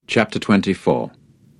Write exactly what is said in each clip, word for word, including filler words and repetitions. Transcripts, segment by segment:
Chapter twenty-four.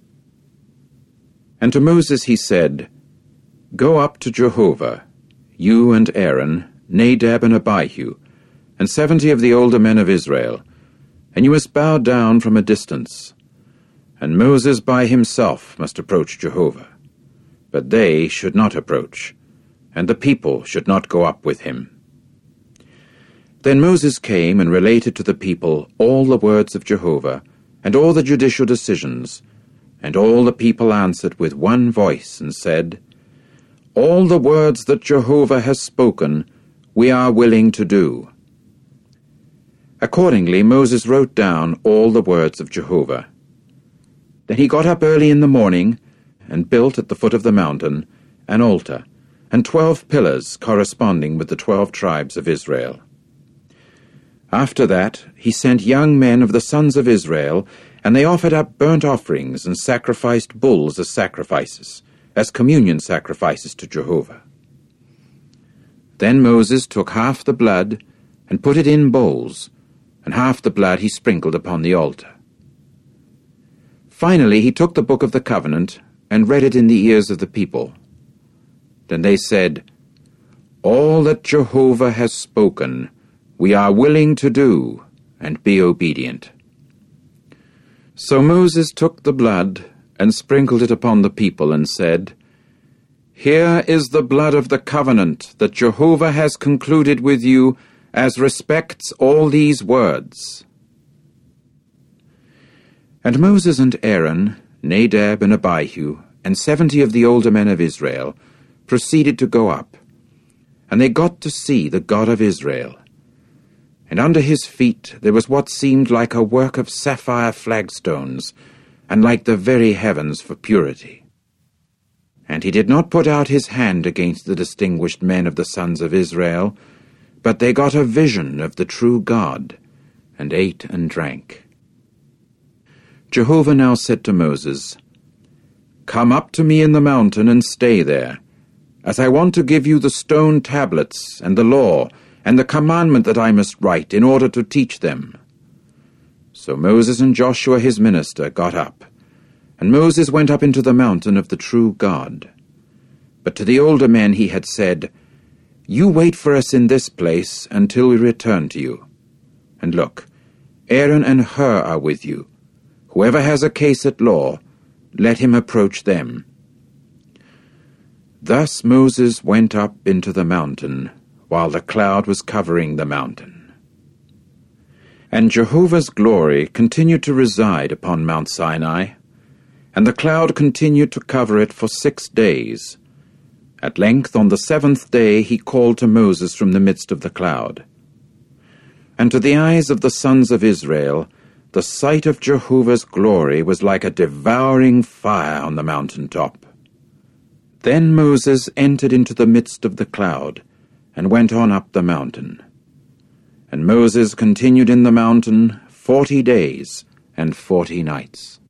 And to Moses he said, Go up to Jehovah, you and Aaron, Nadab and Abihu, and seventy of the older men of Israel, and you must bow down from a distance. And Moses by himself must approach Jehovah, but they should not approach, and the people should not go up with him. Then Moses came and related to the people all the words of Jehovah, and all the judicial decisions, and all the people answered with one voice, and said, All the words that Jehovah has spoken, we are willing to do. Accordingly Moses wrote down all the words of Jehovah. Then he got up early in the morning, and built at the foot of the mountain an altar, and twelve pillars corresponding with the twelve tribes of Israel. After that he sent young men of the sons of Israel, and they offered up burnt offerings and sacrificed bulls as sacrifices, as communion sacrifices to Jehovah. Then Moses took half the blood and put it in bowls, and half the blood he sprinkled upon the altar. Finally he took the book of the covenant and read it in the ears of the people. Then they said, All that Jehovah has spoken, we are willing to do, and be obedient. So Moses took the blood and sprinkled it upon the people, and said, Here is the blood of the covenant that Jehovah has concluded with you as respects all these words. And Moses and Aaron, Nadab and Abihu, and seventy of the older men of Israel, proceeded to go up, and they got to see the God of Israel. And under his feet there was what seemed like a work of sapphire flagstones, and like the very heavens for purity. And he did not put out his hand against the distinguished men of the sons of Israel, but they got a vision of the true God, and ate and drank. Jehovah now said to Moses, Come up to me in the mountain and stay there, as I want to give you the stone tablets and the law, and the commandment that I must write in order to teach them. So Moses and Joshua his minister got up, and Moses went up into the mountain of the true God. But to the older men he had said, You wait for us in this place until we return to you. And look, Aaron and Hur are with you. Whoever has a case at law, let him approach them. Thus Moses went up into the mountain, while the cloud was covering the mountain. And Jehovah's glory continued to reside upon Mount Sinai, and the cloud continued to cover it for six days. At length on the seventh day he called to Moses from the midst of the cloud. And to the eyes of the sons of Israel, the sight of Jehovah's glory was like a devouring fire on the mountain top. Then Moses entered into the midst of the cloud, and went on up the mountain. And Moses continued in the mountain forty days and forty nights.